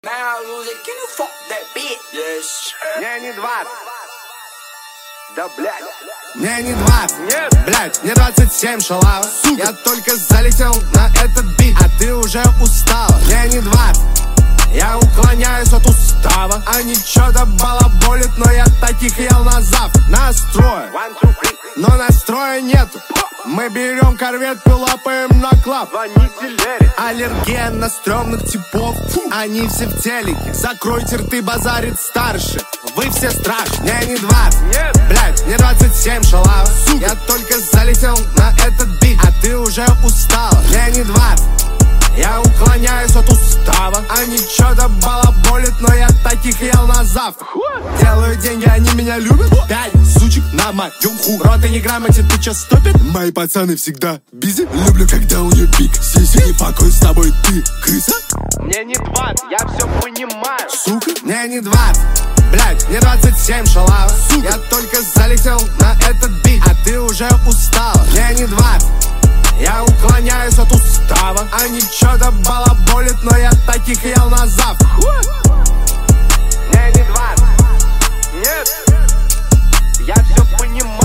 Мне не 20. Да, блядь. Мне не 20. Нет. Блядь, мне 27, шалава. Сука. Я только залетел на этот бит, а ты уже устала. Мне не 20. Я уклоняюсь от устава. Они чё-то балаболят, но я таких ел на завтрак. Настрой, но настроя нету. Мы берем корветку, лапаем на клап. Звоните Лере. Аллерген на стрёмных типов. Они все в телеке. Закройте рты, базарит старше. Вы все страшные. Мне не 20. Нет. Блядь, мне 27, шалава. Сука. Я только залетел на этот бит, а ты уже устала. Мне не 20. Я уклоняюсь от устава. Они чё-то балаболят, но я таких ел на завтрак. Делаю деньги, они меня любят. 5 сучек на моем ху. Рот и не грамоте, ты чё ступит? Мои пацаны всегда бизи. Люблю, когда у нее пик. Сиси, не факуй с тобой, ты крыса? Мне не 20, я все понимаю. Сука. Мне не 20. Блядь, мне 27, шалава. Сука. Я только залетел на этот бит, а ты уже устала. Мне не 20. Я уклоняюсь от устава. Они чё-то балаболят, но я таких ел на завтрак. Мне не 20. Нет. Я все понимаю.